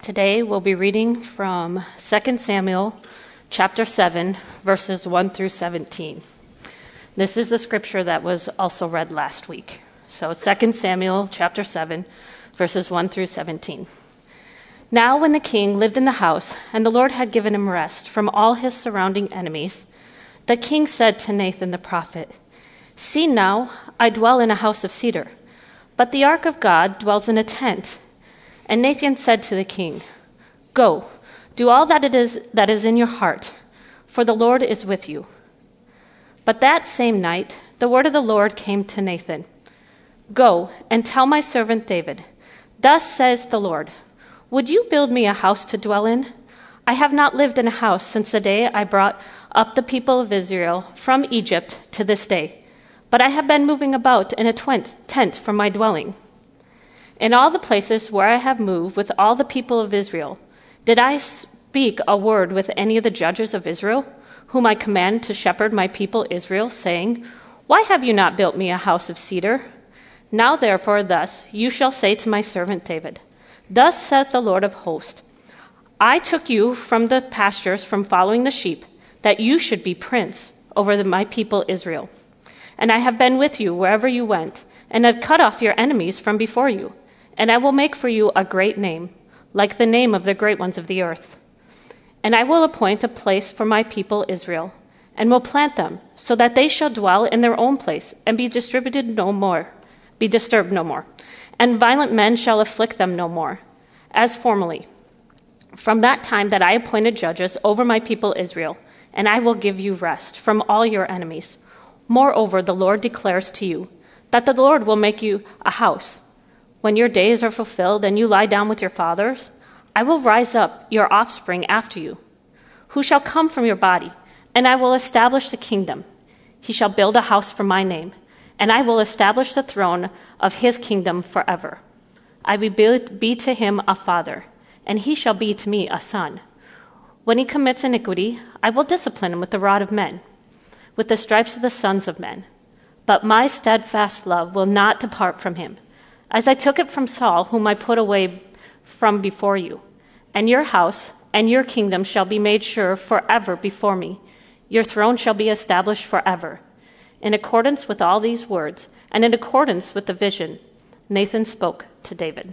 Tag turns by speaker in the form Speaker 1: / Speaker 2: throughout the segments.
Speaker 1: Today we'll be reading from 2 Samuel chapter 7, verses 1 through 17. This is the scripture that was also read last week. So 2 Samuel chapter 7, verses 1 through 17. Now when the king lived in the house, and the Lord had given him rest from all his surrounding enemies, the king said to Nathan the prophet, "See now, I dwell in a house of cedar, but the ark of God dwells in a tent." And Nathan said to the king, "Go, do all that is in your heart, for the Lord is with you." But that same night, the word of the Lord came to Nathan, "Go and tell my servant David, thus says the Lord, would you build me a house to dwell in? I have not lived in a house since the day I brought up the people of Israel from Egypt to this day, but I have been moving about in a tent for my dwelling. In all the places where I have moved with all the people of Israel, did I speak a word with any of the judges of Israel, whom I command to shepherd my people Israel, saying, why have you not built me a house of cedar? Now therefore thus you shall say to my servant David, thus saith the Lord of hosts, I took you from the pastures from following the sheep, that you should be prince over my people Israel. And I have been with you wherever you went, and have cut off your enemies from before you. And I will make for you a great name, like the name of the great ones of the earth. And I will appoint a place for my people Israel, and will plant them, so that they shall dwell in their own place, and be disturbed no more. And violent men shall afflict them no more, as formerly. From that time that I appointed judges over my people Israel, and I will give you rest from all your enemies. Moreover, the Lord declares to you, that the Lord will make you a house. When your days are fulfilled and you lie down with your fathers, I will rise up your offspring after you, who shall come from your body, and I will establish the kingdom. He shall build a house for my name, and I will establish the throne of his kingdom forever. I will be to him a father, and he shall be to me a son. When he commits iniquity, I will discipline him with the rod of men, with the stripes of the sons of men. But my steadfast love will not depart from him, as I took it from Saul, whom I put away from before you. And your house and your kingdom shall be made sure forever before me. Your throne shall be established forever. In accordance with all these words, and in accordance with the vision, Nathan spoke to David.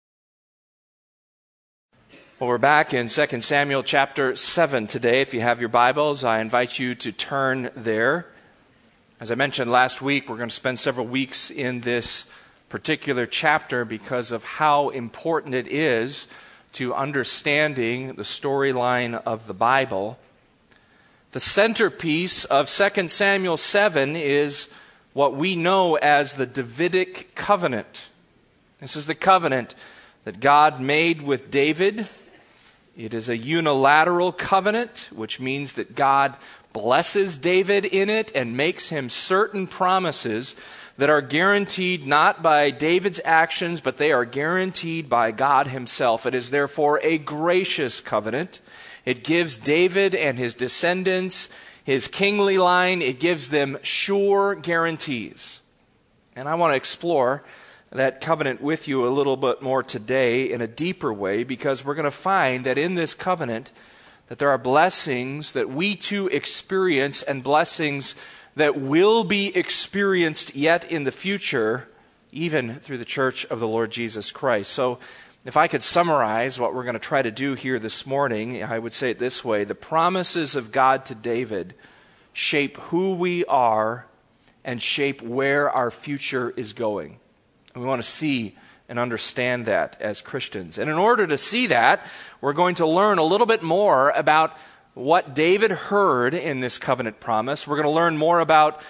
Speaker 2: Well, we're back in 2 Samuel chapter 7 today. If you have your Bibles, I invite you to turn there. As I mentioned last week, we're going to spend several weeks in this particular chapter because of how important it is to understanding the storyline of the Bible. The centerpiece of 2 Samuel 7 is what we know as the Davidic covenant. This is the covenant that God made with David. It is a unilateral covenant, which means that God blesses David in it and makes him certain promises that are guaranteed not by David's actions, but they are guaranteed by God himself. It is therefore a gracious covenant. It gives David and his descendants, his kingly line, it gives them sure guarantees. And I want to explore that covenant with you a little bit more today in a deeper way, because we're going to find that in this covenant that there are blessings that we too experience and blessings that will be experienced yet in the future, even through the church of the Lord Jesus Christ. So if I could summarize what we're going to try to do here this morning, I would say it this way. The promises of God to David shape who we are and shape where our future is going. And we want to see and understand that as Christians. And in order to see that, we're going to learn a little bit more about what David heard in this covenant promise. We're going to learn more about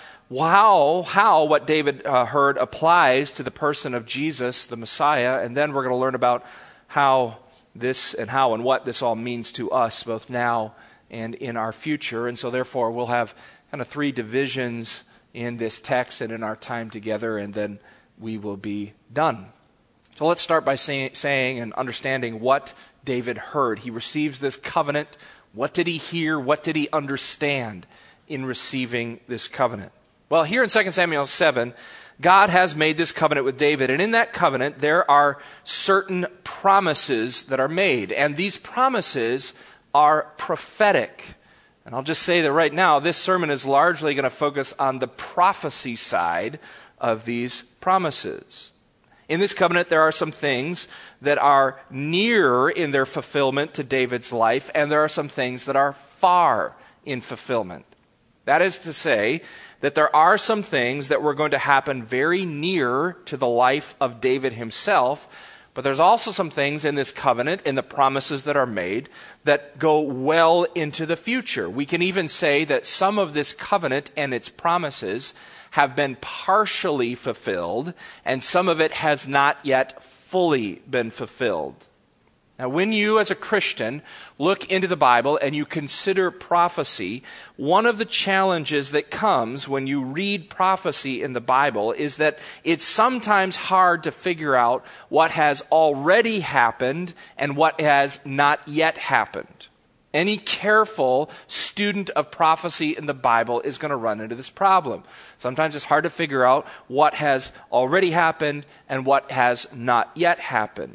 Speaker 2: how what David heard applies to the person of Jesus, the Messiah. And then we're going to learn about how and what this all means to us, both now and in our future. And so therefore, we'll have kind of three divisions in this text and in our time together, and then we will be done. So let's start by saying and understanding what David heard. He receives this covenant. What did he hear? What did he understand in receiving this covenant? Well, here in 2 Samuel 7, God has made this covenant with David. And in that covenant, there are certain promises that are made. And these promises are prophetic. And I'll just say that right now, this sermon is largely going to focus on the prophecy side of these promises. In this covenant, there are some things that are near in their fulfillment to David's life, and there are some things that are far in fulfillment. That is to say that there are some things that were going to happen very near to the life of David himself, but there's also some things in this covenant, in the promises that are made, that go well into the future. We can even say that some of this covenant and its promises have been partially fulfilled, and some of it has not yet fully been fulfilled. Now, when you as a Christian look into the Bible and you consider prophecy, one of the challenges that comes when you read prophecy in the Bible is that it's sometimes hard to figure out what has already happened and what has not yet happened. Any careful student of prophecy in the Bible is going to run into this problem. Sometimes it's hard to figure out what has already happened and what has not yet happened.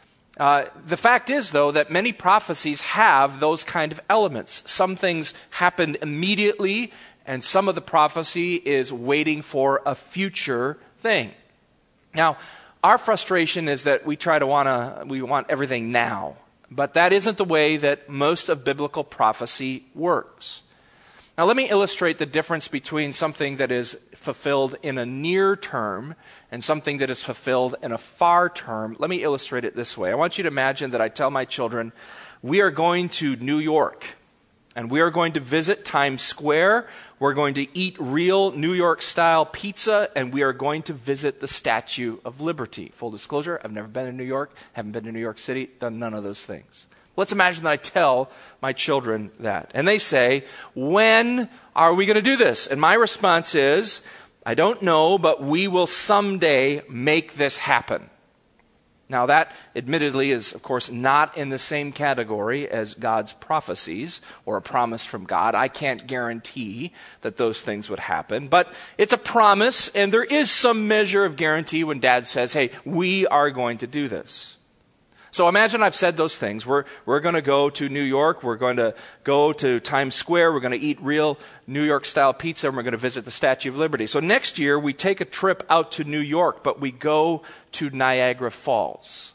Speaker 2: The fact is, though, that many prophecies have those kind of elements. Some things happened immediately, and some of the prophecy is waiting for a future thing. Now, our frustration is that we want everything now. But that isn't the way that most of biblical prophecy works. Now, let me illustrate the difference between something that is fulfilled in a near term and something that is fulfilled in a far term. Let me illustrate it this way. I want you to imagine that I tell my children, we are going to New York, and we are going to visit Times Square. We're going to eat real New York-style pizza, and we are going to visit the Statue of Liberty. Full disclosure, I've never been to New York, haven't been to New York City, done none of those things. Let's imagine that I tell my children that. And they say, when are we going to do this? And my response is, I don't know, but we will someday make this happen. Now that, admittedly, is, of course, not in the same category as God's prophecies or a promise from God. I can't guarantee that those things would happen. But it's a promise, and there is some measure of guarantee when Dad says, hey, we are going to do this. So imagine I've said those things. We're going to go to New York. We're going to go to Times Square. We're going to eat real New York-style pizza, and we're going to visit the Statue of Liberty. So next year, we take a trip out to New York, but we go to Niagara Falls.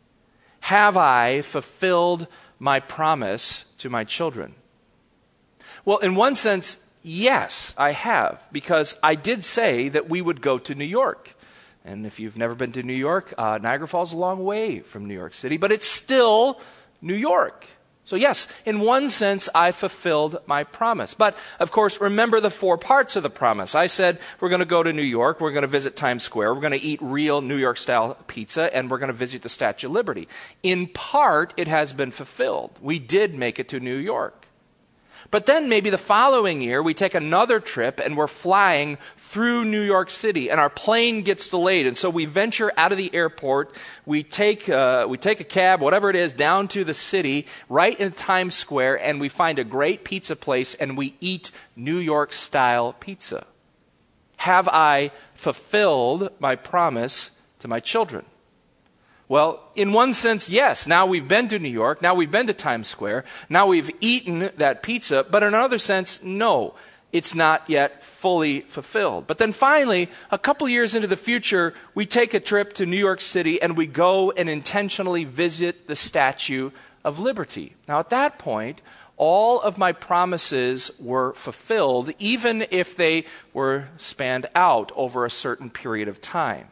Speaker 2: Have I fulfilled my promise to my children? Well, in one sense, yes, I have, because I did say that we would go to New York. And if you've never been to New York, Niagara Falls is a long way from New York City, but it's still New York. So yes, in one sense, I fulfilled my promise. But, of course, remember the four parts of the promise. I said we're going to go to New York, we're going to visit Times Square, we're going to eat real New York-style pizza, and we're going to visit the Statue of Liberty. In part, it has been fulfilled. We did make it to New York. But then maybe the following year, we take another trip and we're flying through New York City and our plane gets delayed. And so we venture out of the airport, we take a cab, whatever it is, down to the city, right in Times Square, and we find a great pizza place and we eat New York-style pizza. Have I fulfilled my promise to my children? Well, in one sense, yes. Now we've been to New York. Now we've been to Times Square. Now we've eaten that pizza. But in another sense, no, it's not yet fully fulfilled. But then finally, a couple years into the future, we take a trip to New York City and we go and intentionally visit the Statue of Liberty. Now at that point, all of my promises were fulfilled, even if they were spanned out over a certain period of time.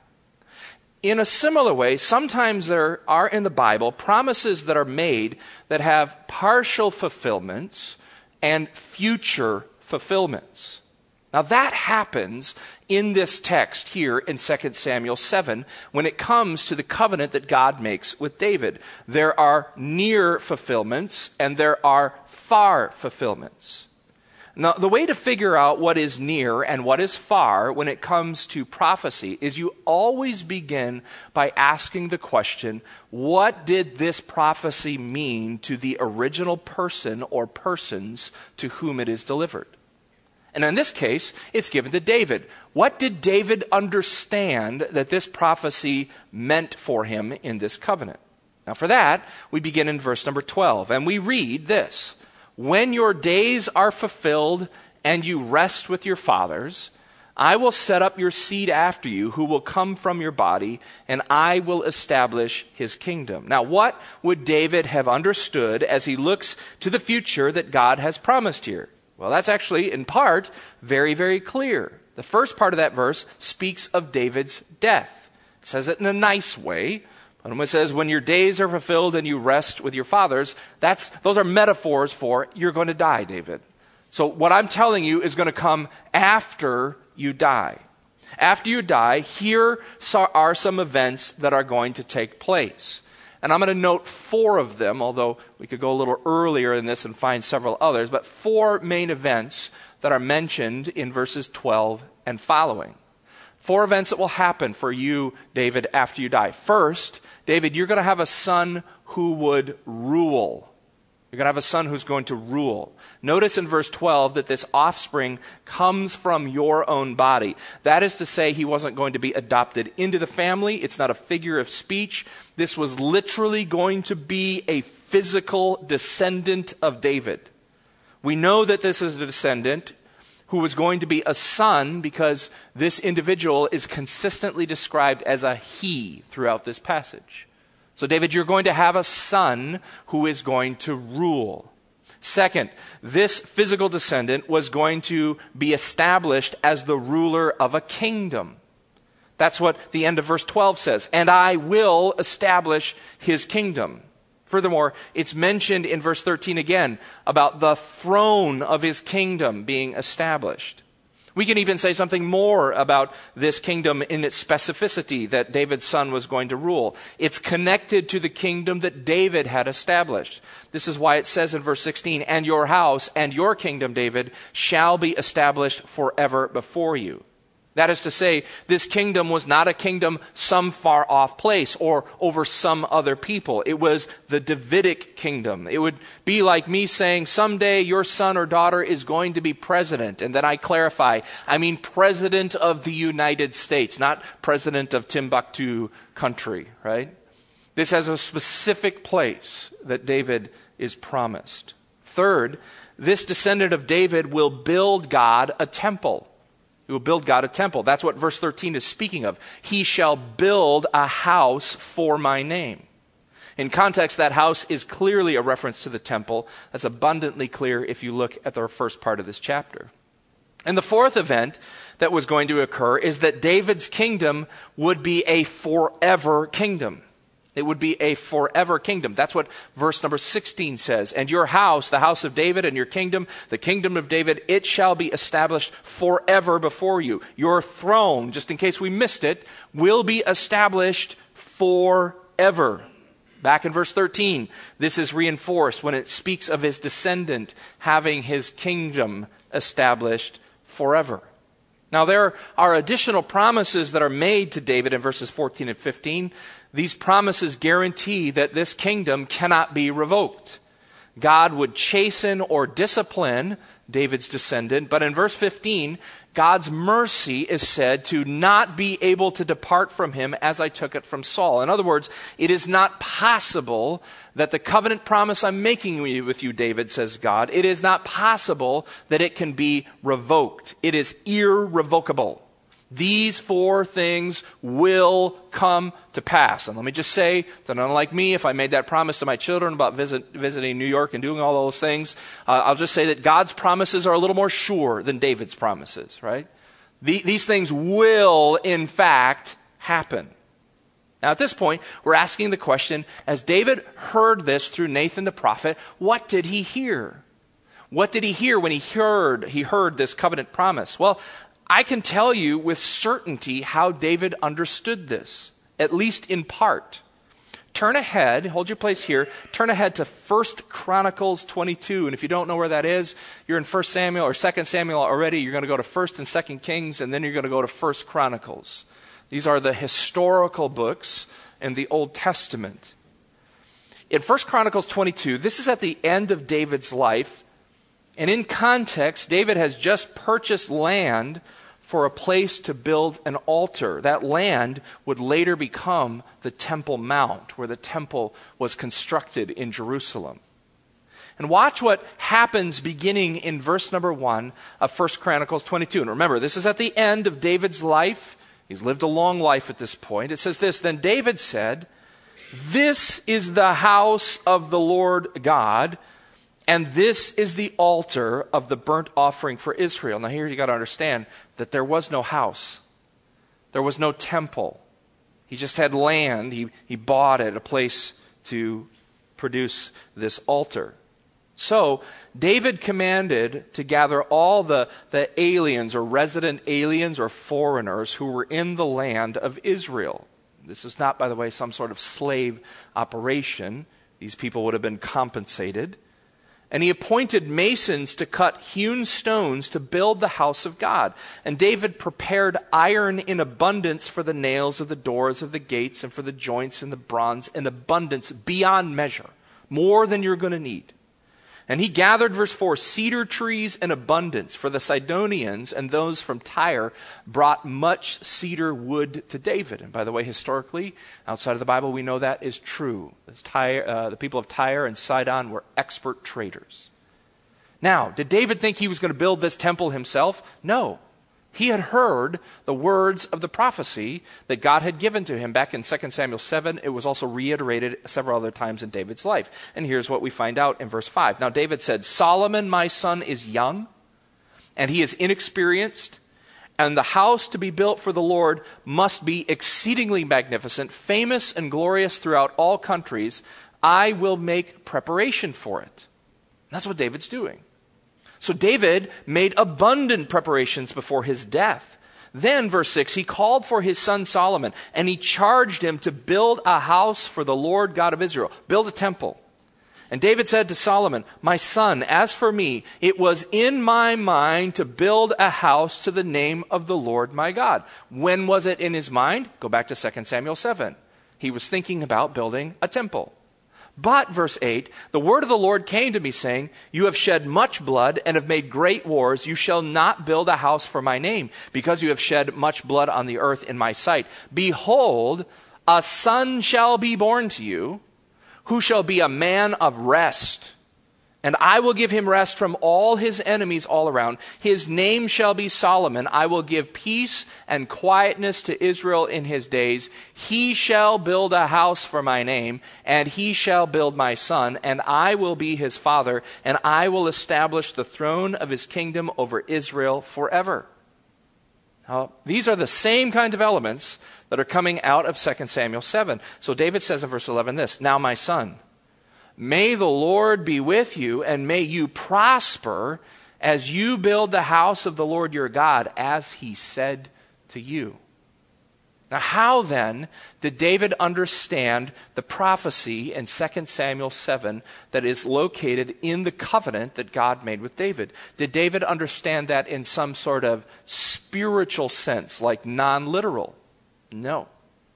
Speaker 2: In a similar way, sometimes there are in the Bible promises that are made that have partial fulfillments and future fulfillments. Now that happens in this text here in 2 Samuel 7 when it comes to the covenant that God makes with David. There are near fulfillments and there are far fulfillments. Now, the way to figure out what is near and what is far when it comes to prophecy is you always begin by asking the question, what did this prophecy mean to the original person or persons to whom it is delivered? And in this case, it's given to David. What did David understand that this prophecy meant for him in this covenant? Now for that, we begin in verse number 12, and we read this: "When your days are fulfilled and you rest with your fathers, I will set up your seed after you, who will come from your body, and I will establish his kingdom." Now, what would David have understood as he looks to the future that God has promised here? Well, that's actually, in part, very, very clear. The first part of that verse speaks of David's death. It says it in a nice way. But when it says, "When your days are fulfilled and you rest with your fathers," those are metaphors for you're going to die, David. So what I'm telling you is going to come after you die. After you die, here are some events that are going to take place. And I'm going to note 4 of them, although we could go a little earlier in this and find several others, but 4 main events that are mentioned in verses 12 and following. 4 events that will happen for you, David, after you die. First, David, you're going to have a son who would rule. You're going to have a son who's going to rule. Notice in verse 12 that this offspring comes from your own body. That is to say, he wasn't going to be adopted into the family. It's not a figure of speech. This was literally going to be a physical descendant of David. We know that this is a descendant who was going to be a son because this individual is consistently described as a he throughout this passage. So David, you're going to have a son who is going to rule. Second, this physical descendant was going to be established as the ruler of a kingdom. That's what the end of verse 12 says. "And I will establish his kingdom." Furthermore, it's mentioned in verse 13 again about the throne of his kingdom being established. We can even say something more about this kingdom in its specificity that David's son was going to rule. It's connected to the kingdom that David had established. This is why it says in verse 16, "And your house and your kingdom, David, shall be established forever before you." That is to say, this kingdom was not a kingdom some far off place or over some other people. It was the Davidic kingdom. It would be like me saying, someday your son or daughter is going to be president. And then I clarify, I mean president of the United States, not president of Timbuktu country, right? This has a specific place that David is promised. Third, this descendant of David will build God a temple. He will build God a temple. That's what verse 13 is speaking of. "He shall build a house for my name." In context, that house is clearly a reference to the temple. That's abundantly clear if you look at the first part of this chapter. And the fourth event that was going to occur is that David's kingdom would be a forever kingdom. It would be a forever kingdom. That's what verse number 16 says. "And your house, the house of David, and your kingdom, the kingdom of David, it shall be established forever before you." Your throne, just in case we missed it, will be established forever. Back in verse 13, this is reinforced when it speaks of his descendant having his kingdom established forever. Now, there are additional promises that are made to David in verses 14 and 15. These promises guarantee that this kingdom cannot be revoked. God would chasten or discipline David's descendant, but in verse 15, God's mercy is said to not be able to depart from him as I took it from Saul. In other words, it is not possible that the covenant promise I'm making with you, David, says God, it is not possible that it can be revoked. It is irrevocable. These 4 things will come to pass. And let me just say that unlike me, if I made that promise to my children about visiting New York and doing all those things, I'll just say that God's promises are a little more sure than David's promises, right? These things will, in fact, happen. Now, at this point, we're asking the question, as David heard this through Nathan the prophet, what did he hear? What did he hear when he heard this covenant promise? Well, I can tell you with certainty how David understood this, at least in part. Turn ahead, hold your place here, turn ahead to 1 Chronicles 22. And if you don't know where that is, you're in 1 Samuel or 2 Samuel already. You're going to go to 1 and 2 Kings, and then you're going to go to 1 Chronicles. These are the historical books in the Old Testament. In 1 Chronicles 22, this is at the end of David's life. And in context, David has just purchased land for a place to build an altar. That land would later become the Temple Mount, where the temple was constructed in Jerusalem. And watch what happens beginning in verse number 1 of 1 Chronicles 22. And remember, this is at the end of David's life. He's lived a long life at this point. It says this, "Then David said, 'This is the house of the Lord God, and this is the altar of the burnt offering for Israel.'" Now here you got to understand that there was no house. There was no temple. He just had land. He bought it, a place to produce this altar. So David commanded to gather all the aliens or resident aliens or foreigners who were in the land of Israel. This is not, by the way, some sort of slave operation. These people would have been compensated. And he appointed masons to cut hewn stones to build the house of God. And David prepared iron in abundance for the nails of the doors of the gates and for the joints and the bronze in abundance beyond measure, more than you're going to need. And he gathered, verse 4, cedar trees in abundance, for the Sidonians and those from Tyre brought much cedar wood to David. And by the way, historically, outside of the Bible, we know that is true. The people of Tyre and Sidon were expert traders. Now, did David think he was going to build this temple himself? No. He had heard the words of the prophecy that God had given to him back in 2 Samuel 7. It was also reiterated several other times in David's life. And here's what we find out in verse 5. "Now David said, 'Solomon, my son, is young, and he is inexperienced, and the house to be built for the Lord must be exceedingly magnificent, famous and glorious throughout all countries. I will make preparation for it.'" That's what David's doing. So David made abundant preparations before his death. Then, verse 6, he called for his son Solomon, and he charged him to build a house for the Lord God of Israel. Build a temple. And David said to Solomon, "My son, as for me, it was in my mind to build a house to the name of the Lord my God." When was it in his mind? Go back to 2 Samuel 7. He was thinking about building a temple. "But," verse 8, "the word of the Lord came to me, saying, 'You have shed much blood and have made great wars. You shall not build a house for my name, because you have shed much blood on the earth in my sight. Behold, a son shall be born to you, who shall be a man of rest. And I will give him rest from all his enemies all around. His name shall be Solomon. I will give peace and quietness to Israel in his days. He shall build a house for my name, and he shall build my son, and I will be his father, and I will establish the throne of his kingdom over Israel forever." Now, these are the same kind of elements that are coming out of 2 Samuel 7. So David says in verse 11 this, "Now my son, may the Lord be with you, and may you prosper as you build the house of the Lord your God, as he said to you." Now, how then did David understand the prophecy in 2 Samuel 7 that is located in the covenant that God made with David? Did David understand that in some sort of spiritual sense, like non-literal? No.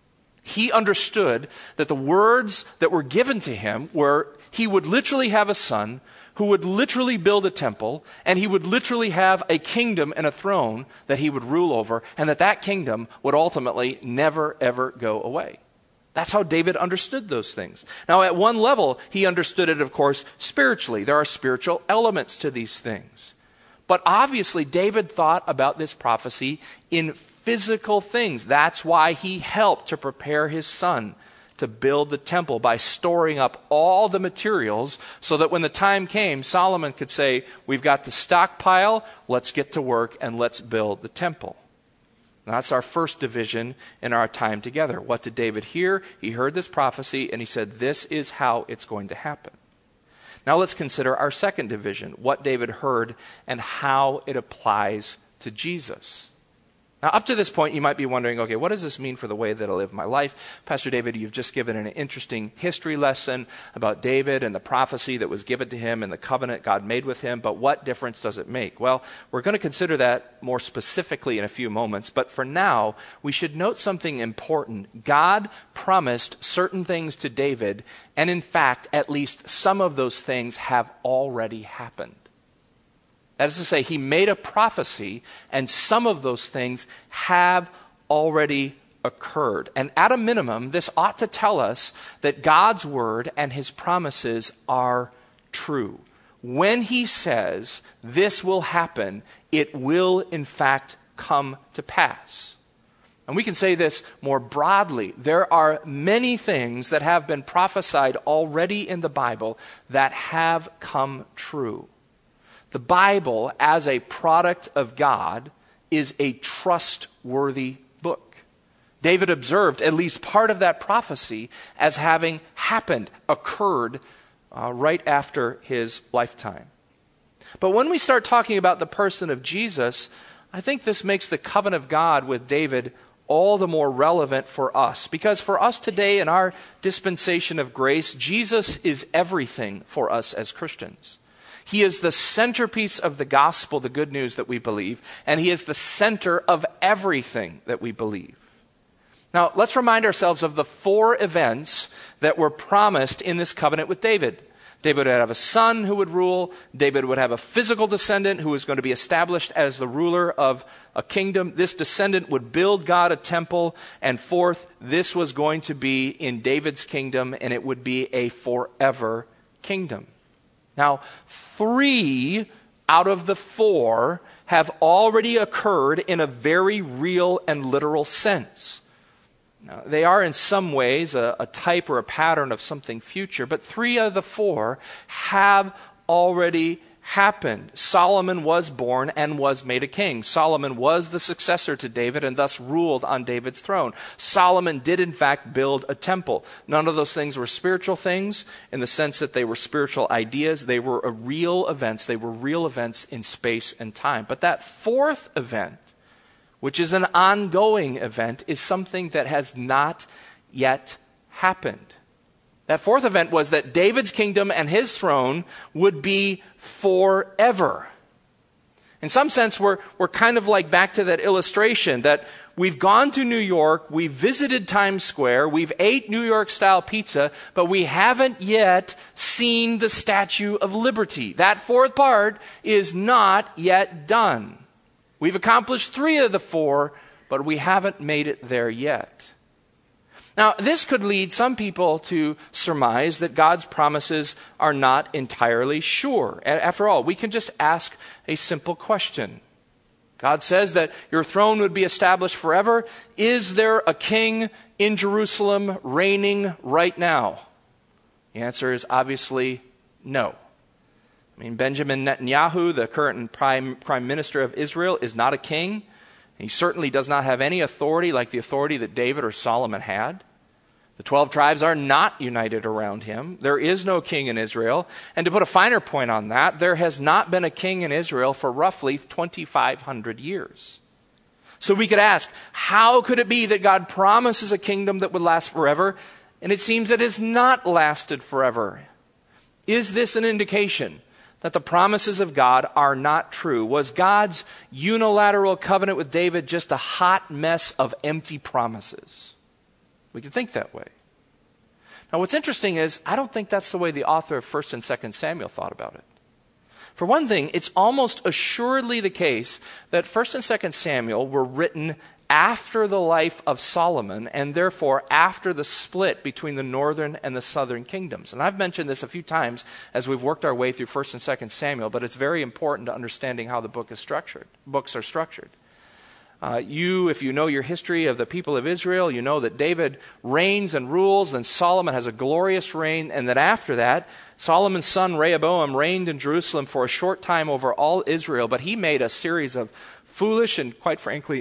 Speaker 2: He understood that the words that were given to him were he would literally have a son who would literally build a temple, and he would literally have a kingdom and a throne that he would rule over, and that kingdom would ultimately never, ever go away. That's how David understood those things. Now, at one level, he understood it, of course, spiritually. There are spiritual elements to these things. But obviously, David thought about this prophecy in physical things. That's why he helped to prepare his son to build the temple by storing up all the materials so that when the time came, Solomon could say, "We've got the stockpile, let's get to work and let's build the temple." Now, that's our first division in our time together. What did David hear? He heard this prophecy and he said, this is how it's going to happen. Now let's consider our second division, what David heard and how it applies to Jesus. Now, up to this point, you might be wondering, okay, what does this mean for the way that I live my life? Pastor David, you've just given an interesting history lesson about David and the prophecy that was given to him and the covenant God made with him, but what difference does it make? Well, we're going to consider that more specifically in a few moments, but for now, we should note something important. God promised certain things to David, and in fact, at least some of those things have already happened. That is to say, he made a prophecy, and some of those things have already occurred. And at a minimum, this ought to tell us that God's word and his promises are true. When he says this will happen, it will in fact come to pass. And we can say this more broadly. There are many things that have been prophesied already in the Bible that have come true. The Bible, as a product of God, is a trustworthy book. David observed at least part of that prophecy as having happened, occurred right after his lifetime. But when we start talking about the person of Jesus, I think this makes the covenant of God with David all the more relevant for us. Because for us today in our dispensation of grace, Jesus is everything for us as Christians. He is the centerpiece of the gospel, the good news that we believe, and he is the center of everything that we believe. Now, let's remind ourselves of the 4 events that were promised in this covenant with David. David would have a son who would rule. David would have a physical descendant who was going to be established as the ruler of a kingdom. This descendant would build God a temple. And 4th, this was going to be in David's kingdom, and it would be a forever kingdom. Now, 3 out of the 4 have already occurred in a very real and literal sense. Now, they are in some ways a type or a pattern of something future, but 3 of the 4 have already happened. Solomon was born and was made a king. Solomon was the successor to David and thus ruled on David's throne. Solomon did in fact build a temple. None of those things were spiritual things in the sense that they were spiritual ideas. They were real events. They were real events in space and time. But that 4th event, which is an ongoing event, is something that has not yet happened. That 4th event was that David's kingdom and his throne would be forever. In some sense, we're kind of like back to that illustration that we've gone to New York, we've visited Times Square, we've ate New York-style pizza, but we haven't yet seen the Statue of Liberty. That 4th part is not yet done. We've accomplished 3 of the 4, but we haven't made it there yet. Now, this could lead some people to surmise that God's promises are not entirely sure. After all, we can just ask a simple question. God says that your throne would be established forever. Is there a king in Jerusalem reigning right now? The answer is obviously no. I mean, Benjamin Netanyahu, the current prime minister of Israel, is not a king. He certainly does not have any authority like the authority that David or Solomon had. The 12 tribes are not united around him. There is no king in Israel. And to put a finer point on that, there has not been a king in Israel for roughly 2,500 years. So we could ask, how could it be that God promises a kingdom that would last forever, and it seems it has not lasted forever? Is this an indication that the promises of God are not true? Was God's unilateral covenant with David just a hot mess of empty promises? We can think that way. Now, what's interesting is, I don't think that's the way the author of 1st and 2nd Samuel thought about it. For one thing, it's almost assuredly the case that 1st and 2nd Samuel were written after the life of Solomon, and therefore after the split between the northern and the southern kingdoms. And I've mentioned this a few times as we've worked our way through 1st and 2nd Samuel, but it's very important to understanding how the books are structured. If you know your history of the people of Israel, you know that David reigns and rules, and Solomon has a glorious reign, and that after that, Solomon's son Rehoboam reigned in Jerusalem for a short time over all Israel, but he made a series of foolish and quite frankly,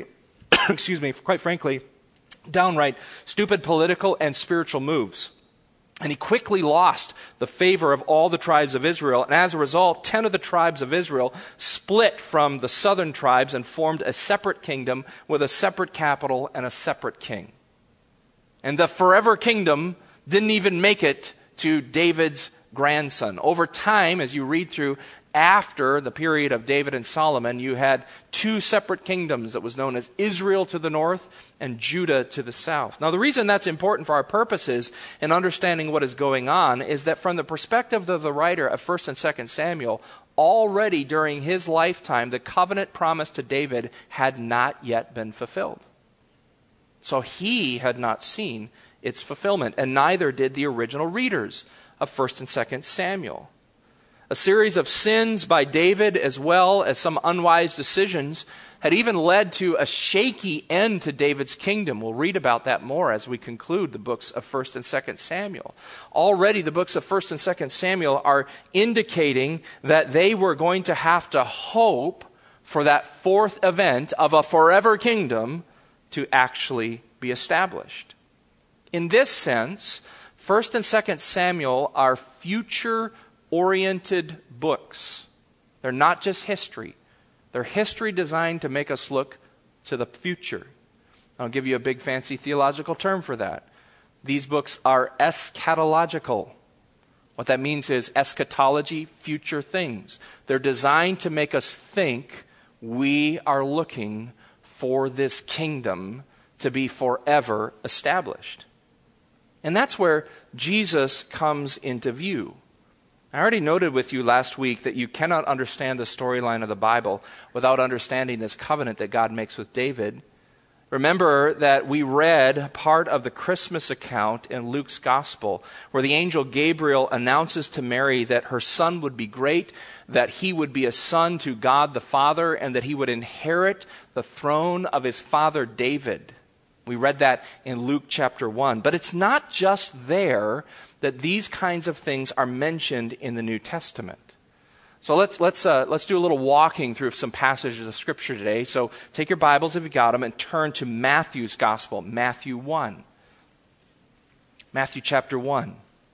Speaker 2: downright stupid political and spiritual moves. And he quickly lost the favor of all the tribes of Israel. And as a result, 10 of the tribes of Israel split from the southern tribes and formed a separate kingdom with a separate capital and a separate king. And the forever kingdom didn't even make it to David's grandson. Over time, as you read through after the period of David and Solomon, you had two separate kingdoms that was known as Israel to the north and Judah to the south. Now, the reason that's important for our purposes in understanding what is going on is that from the perspective of the writer of 1st and 2nd Samuel, already during his lifetime, the covenant promised to David had not yet been fulfilled. So he had not seen its fulfillment, and neither did the original readers of 1st and 2nd Samuel. A series of sins by David, as well as some unwise decisions, had even led to a shaky end to David's kingdom. We'll read about that more as we conclude the books of 1st and 2nd Samuel. Already the books of 1st and 2nd Samuel are indicating that they were going to have to hope for that fourth event of a forever kingdom to actually be established. In this sense, 1st and 2nd Samuel are future-oriented books. They're not just history. They're history designed to make us look to the future. I'll give you a big fancy theological term for that. These books are eschatological. What that means is eschatology, future things. They're designed to make us think we are looking for this kingdom to be forever established. And that's where Jesus comes into view. I already noted with you last week that you cannot understand the storyline of the Bible without understanding this covenant that God makes with David. Remember that we read part of the Christmas account in Luke's Gospel where the angel Gabriel announces to Mary that her son would be great, that he would be a son to God the Father, and that he would inherit the throne of his father David. We read that in Luke chapter 1. But it's not just there that these kinds of things are mentioned in the New Testament. So let's do a little walking through some passages of Scripture today. So take your Bibles if you got them and turn to Matthew's Gospel, Matthew 1. Matthew chapter 1.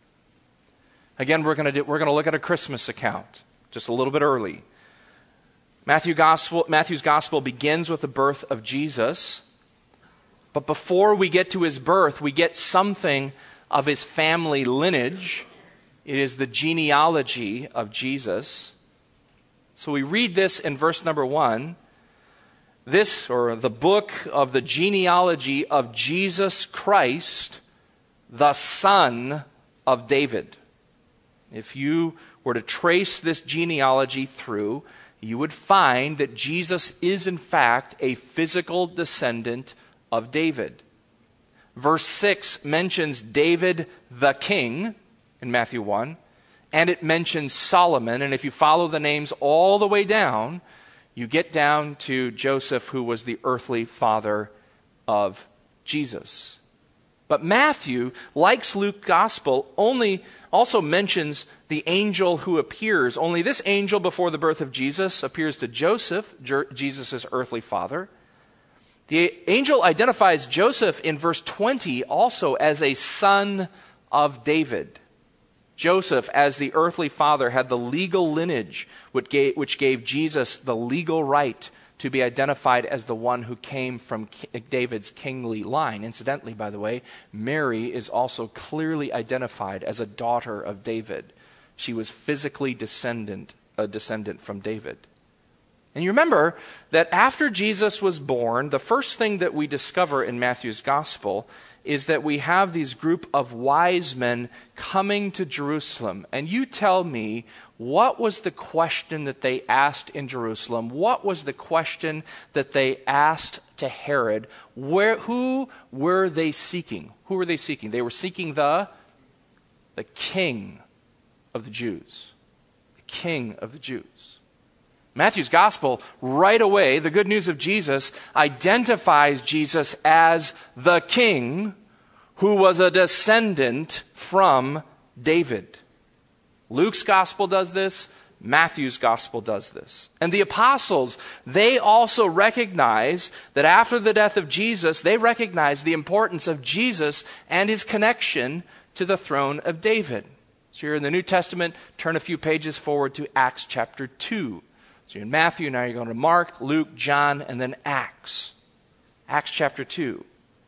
Speaker 2: Again, we're going to look at a Christmas account, just a little bit early. Matthew's Gospel begins with the birth of Jesus. But before we get to his birth, we get something of his family lineage. It is the genealogy of Jesus. So we read this in verse number 1. This, or the book of the genealogy of Jesus Christ, the son of David. If you were to trace this genealogy through, you would find that Jesus is in fact a physical descendant of David. Verse 6 mentions David the king in Matthew 1, and it mentions Solomon. And if you follow the names all the way down, you get down to Joseph, who was the earthly father of Jesus. But Matthew, like Luke's Gospel, also mentions the angel who appears. Only this angel before the birth of Jesus appears to Joseph, Jesus' earthly father. The angel identifies Joseph in verse 20 also as a son of David. Joseph, as the earthly father, had the legal lineage which gave Jesus the legal right to be identified as the one who came from David's kingly line. Incidentally, by the way, Mary is also clearly identified as a daughter of David. She was physically a descendant from David. And you remember that after Jesus was born, the first thing that we discover in Matthew's Gospel is that we have these group of wise men coming to Jerusalem. And you tell me, what was the question that they asked in Jerusalem? What was the question that they asked to Herod? Who were they seeking? Who were they seeking? They were seeking the King of the Jews. The King of the Jews. Matthew's Gospel, right away, the good news of Jesus, identifies Jesus as the King who was a descendant from David. Luke's Gospel does this. Matthew's Gospel does this. And the apostles, they also recognize that after the death of Jesus, they recognize the importance of Jesus and his connection to the throne of David. So you're in the New Testament, turn a few pages forward to Acts chapter 2. So you're in Matthew, now you're going to Mark, Luke, John, and then Acts. Acts chapter 2.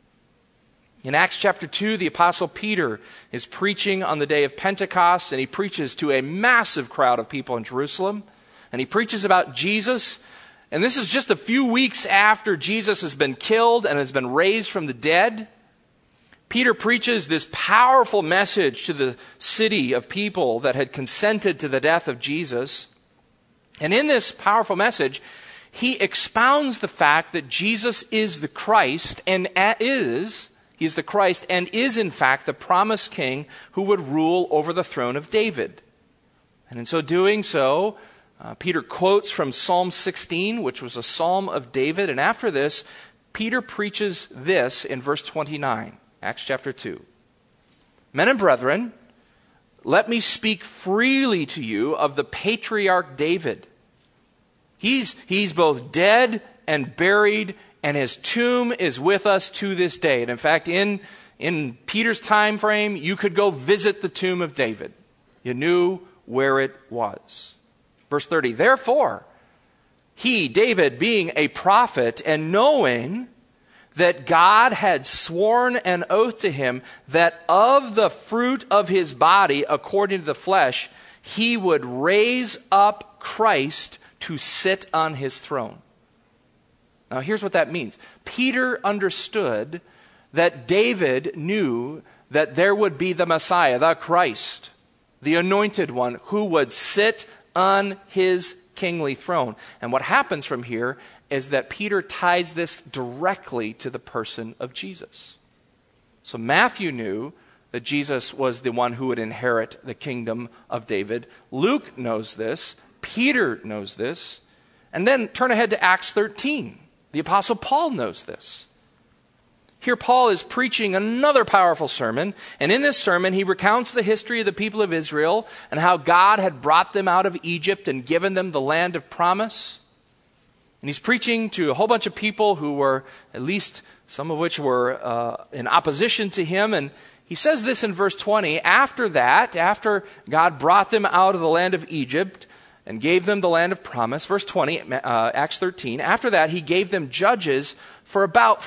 Speaker 2: In Acts chapter 2, the Apostle Peter is preaching on the day of Pentecost, and he preaches to a massive crowd of people in Jerusalem. and he preaches about Jesus. And this is just a few weeks after Jesus has been killed and has been raised from the dead. Peter preaches this powerful message to the city of people that had consented to the death of Jesus. And in this powerful message, he expounds the fact that Jesus is the Christ and is in fact the promised king who would rule over the throne of David. And in so doing Peter quotes from Psalm 16, which was a psalm of David. And after this, Peter preaches this in verse 29, Acts chapter 2. Men and brethren, let me speak freely to you of the patriarch David. He's both dead and buried, and his tomb is with us to this day. And in fact, in Peter's time frame, you could go visit the tomb of David. You knew where it was. Verse 30, therefore, he, David, being a prophet and knowing that God had sworn an oath to him that of the fruit of his body, according to the flesh, he would raise up Christ to sit on his throne. Now here's what that means. Peter understood that David knew that there would be the Messiah, the Christ, the anointed one, who would sit on his kingly throne. And what happens from here is that Peter ties this directly to the person of Jesus. So Matthew knew that Jesus was the one who would inherit the kingdom of David. Luke knows this. Peter knows this. And then turn ahead to Acts 13. The Apostle Paul knows this. Here Paul is preaching another powerful sermon, and in this sermon he recounts the history of the people of Israel and how God had brought them out of Egypt and given them the land of promise. And he's preaching to a whole bunch of people who were, at least some of which were in opposition to him. And he says this in verse 20, after God brought them out of the land of Egypt and gave them the land of promise, verse 20, Acts 13, after that he gave them judges for about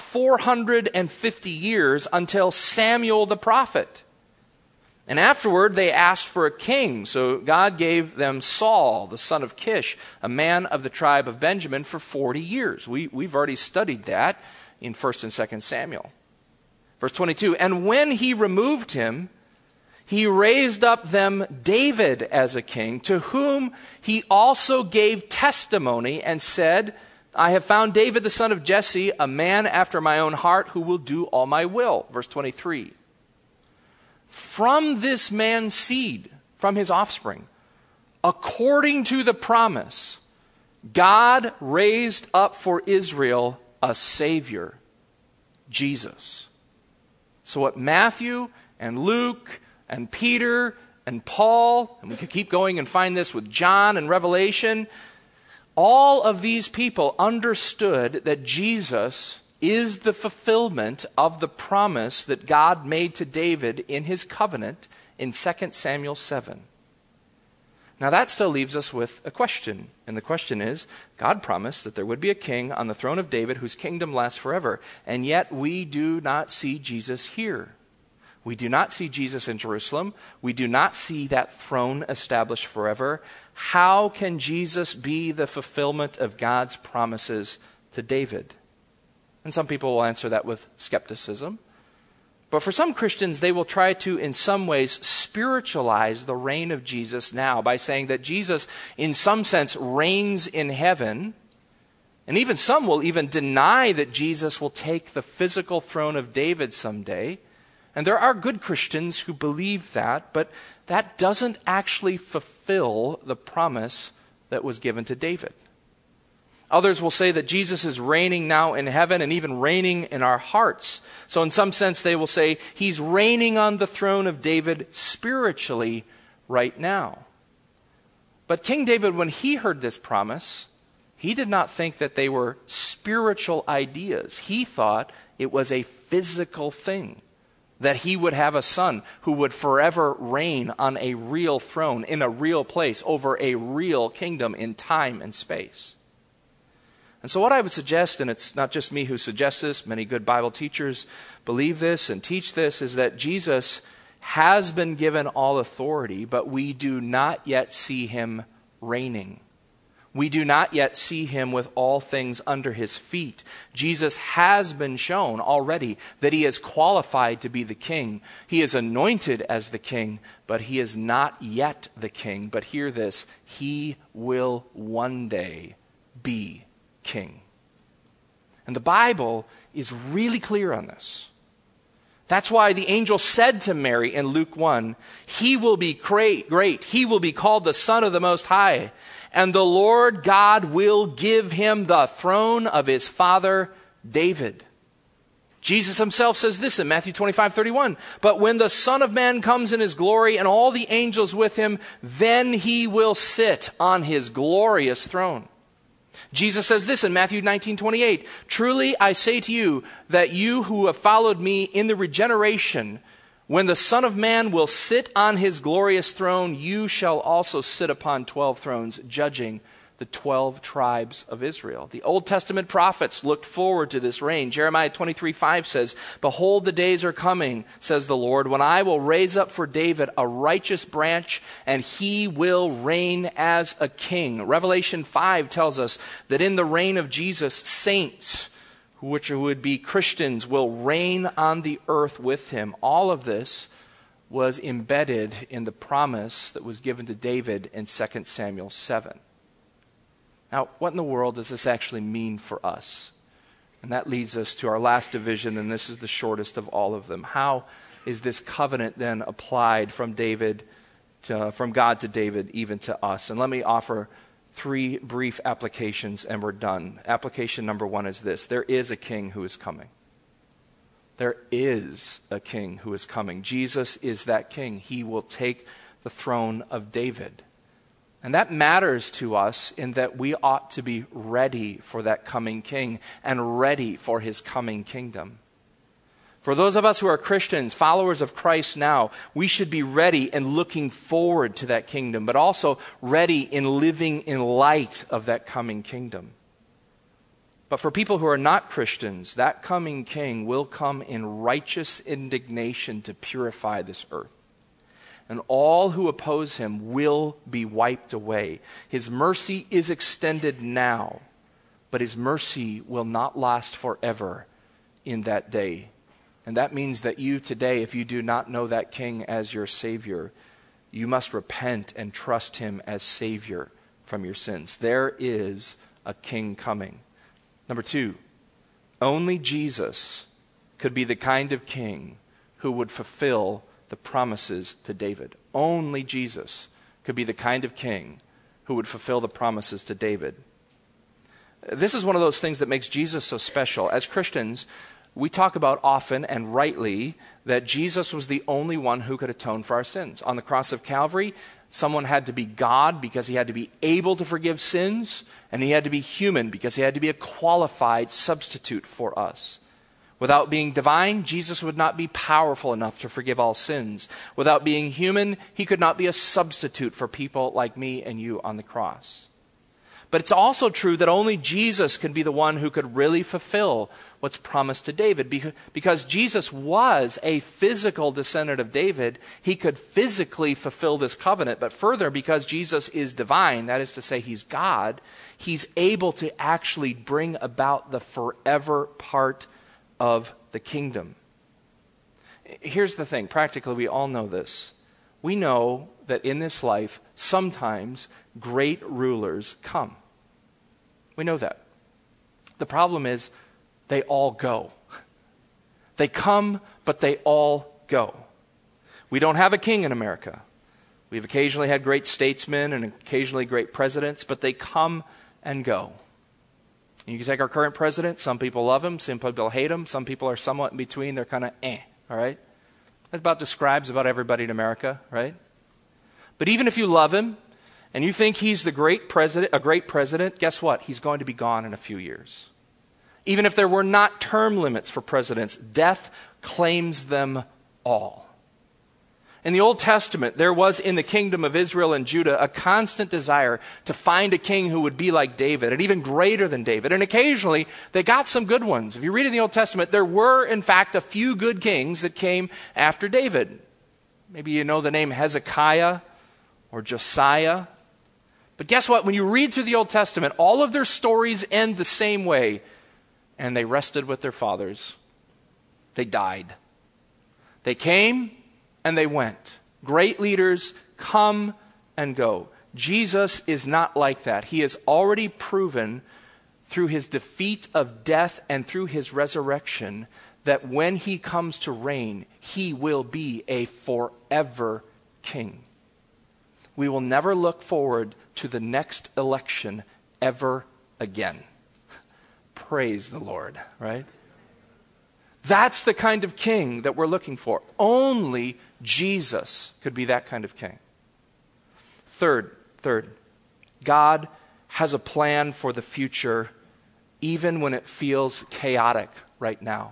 Speaker 2: 450 years until Samuel the prophet. And afterward they asked for a king, so God gave them Saul, the son of Kish, a man of the tribe of Benjamin, for 40 years. We've already studied that in 1st and 2nd Samuel. Verse 22, and when he removed him, he raised up them David as a king, to whom he also gave testimony and said, I have found David the son of Jesse, a man after my own heart, who will do all my will. Verse 23. From this man's seed, from his offspring, according to the promise, God raised up for Israel a Savior, Jesus. So what Matthew and Luke and Peter and Paul, and we could keep going and find this with John and Revelation, all of these people understood that Jesus is the fulfillment of the promise that God made to David in his covenant in 2 Samuel 7. Now that still leaves us with a question. And the question is, God promised that there would be a king on the throne of David whose kingdom lasts forever. And yet we do not see Jesus here. We do not see Jesus in Jerusalem. We do not see that throne established forever. How can Jesus be the fulfillment of God's promises to David? And some people will answer that with skepticism. But for some Christians, they will try to, in some ways, spiritualize the reign of Jesus now by saying that Jesus, in some sense, reigns in heaven. And even some will even deny that Jesus will take the physical throne of David someday. And there are good Christians who believe that, but that doesn't actually fulfill the promise that was given to David. Others will say that Jesus is reigning now in heaven and even reigning in our hearts. So in some sense they will say he's reigning on the throne of David spiritually right now. But King David, when he heard this promise, he did not think that they were spiritual ideas. He thought it was a physical thing, that he would have a son who would forever reign on a real throne in a real place over a real kingdom in time and space. And so what I would suggest, and it's not just me who suggests this, many good Bible teachers believe this and teach this, is that Jesus has been given all authority, but we do not yet see him reigning. We do not yet see him with all things under his feet. Jesus has been shown already that he is qualified to be the king. He is anointed as the king, but he is not yet the king. But hear this, he will one day be king. And the Bible is really clear on this. That's why the angel said to Mary in Luke 1, he will be great. He will be called the Son of the Most High. And the Lord God will give him the throne of his father David. Jesus himself says this in Matthew 25:31. But when the Son of Man comes in his glory and all the angels with him, then he will sit on his glorious throne. Jesus says this in Matthew 19:28. Truly I say to you that you who have followed me in the regeneration, when the Son of Man will sit on his glorious throne, you shall also sit upon 12 thrones, judging the 12 tribes of Israel. The Old Testament prophets looked forward to this reign. Jeremiah 23:5 says, behold, the days are coming, says the Lord, when I will raise up for David a righteous branch, and he will reign as a king. Revelation 5 tells us that in the reign of Jesus, saints, which would be Christians, will reign on the earth with him. All of this was embedded in the promise that was given to David in 2 Samuel 7. Now, what in the world does this actually mean for us? And that leads us to our last division, and this is the shortest of all of them. How is this covenant then applied from God to David, even to us? And let me offer 3 brief applications, and we're done. Application number 1 is this. There is a king who is coming. There is a king who is coming. Jesus is that king. He will take the throne of David. And that matters to us in that we ought to be ready for that coming king and ready for his coming kingdom. For those of us who are Christians, followers of Christ now, we should be ready and looking forward to that kingdom, but also ready in living in light of that coming kingdom. But for people who are not Christians, that coming king will come in righteous indignation to purify this earth. And all who oppose him will be wiped away. His mercy is extended now, but his mercy will not last forever in that day. And that means that you today, if you do not know that king as your Savior, you must repent and trust him as Savior from your sins. There is a king coming. Number 2, only Jesus could be the kind of king who would fulfill the promises to David. Only Jesus could be the kind of king who would fulfill the promises to David. This is one of those things that makes Jesus so special. As Christians, we talk about often and rightly that Jesus was the only one who could atone for our sins. On the cross of Calvary, someone had to be God because he had to be able to forgive sins, and he had to be human because he had to be a qualified substitute for us. Without being divine, Jesus would not be powerful enough to forgive all sins. Without being human, he could not be a substitute for people like me and you on the cross. But it's also true that only Jesus can be the one who could really fulfill what's promised to David. Because Jesus was a physical descendant of David, he could physically fulfill this covenant. But further, because Jesus is divine, that is to say he's God, he's able to actually bring about the forever part of the kingdom. Here's the thing, practically we all know this. We know that in this life, sometimes great rulers come. We know that. The problem is, they all go. They come, but they all go. We don't have a king in America. We've occasionally had great statesmen and occasionally great presidents, but they come and go. You can take our current president. Some people love him. Some people hate him. Some people are somewhat in between. They're kind of all right? That about describes about everybody in America, right? But even if you love him and you think he's a great president, guess what? He's going to be gone in a few years. Even if there were not term limits for presidents, death claims them all. In the Old Testament, there was in the kingdom of Israel and Judah a constant desire to find a king who would be like David, and even greater than David. And occasionally, they got some good ones. If you read in the Old Testament, there were, in fact, a few good kings that came after David. Maybe you know the name Hezekiah or Josiah. But guess what? When you read through the Old Testament, all of their stories end the same way. And they rested with their fathers. They died. They came and they went. Great leaders come and go. Jesus is not like that. He has already proven through his defeat of death and through his resurrection that when he comes to reign, he will be a forever king. We will never look forward to the next election ever again. Praise the Lord, right? That's the kind of king that we're looking for. Only Jesus could be that kind of king. Third, God has a plan for the future even when it feels chaotic right now.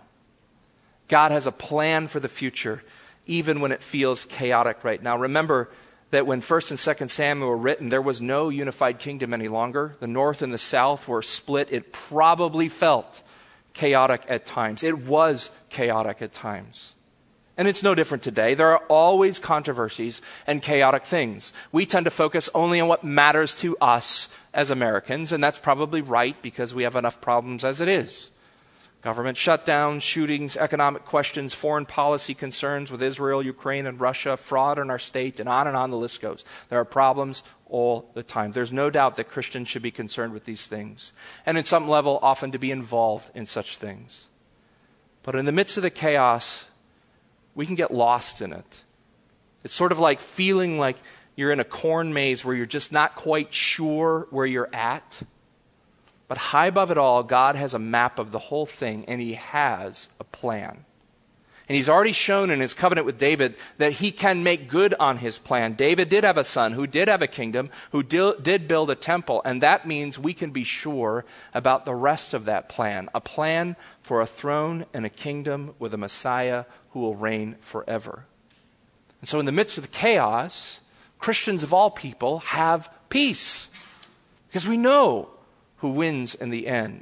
Speaker 2: God has a plan for the future even when it feels chaotic right now. Remember that when 1st and 2nd Samuel were written, there was no unified kingdom any longer. The north and the south were split. It probably felt chaotic at times. It was chaotic at times. And it's no different today. There are always controversies and chaotic things. We tend to focus only on what matters to us as Americans, and that's probably right because we have enough problems as it is. Government shutdowns, shootings, economic questions, foreign policy concerns with Israel, Ukraine, and Russia, fraud in our state, and on the list goes. There are problems all the time. There's no doubt that Christians should be concerned with these things, and at some level often to be involved in such things. But in the midst of the chaos, we can get lost in it. It's sort of like feeling like you're in a corn maze where you're just not quite sure where you're at. But high above it all, God has a map of the whole thing, and he has a plan. And he's already shown in his covenant with David that he can make good on his plan. David did have a son who did have a kingdom, who did build a temple, and that means we can be sure about the rest of that plan. A plan for a throne and a kingdom with a Messiah who will reign forever. And so in the midst of the chaos, Christians of all people have peace, because we know who wins in the end.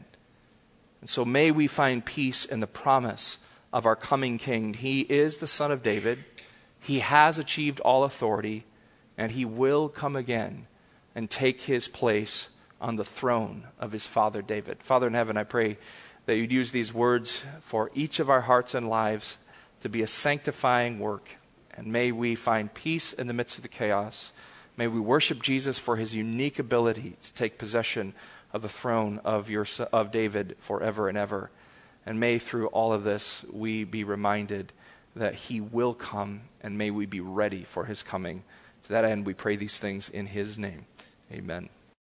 Speaker 2: And so may we find peace in the promise of our coming King. He is the Son of David. He has achieved all authority, and he will come again and take his place on the throne of his father David. Father in heaven, I pray that you'd use these words for each of our hearts and lives to be a sanctifying work. And may we find peace in the midst of the chaos. May we worship Jesus for his unique ability to take possession of the throne of David forever and ever. And may through all of this we be reminded that he will come, and may we be ready for his coming. To that end we pray these things in his name. Amen.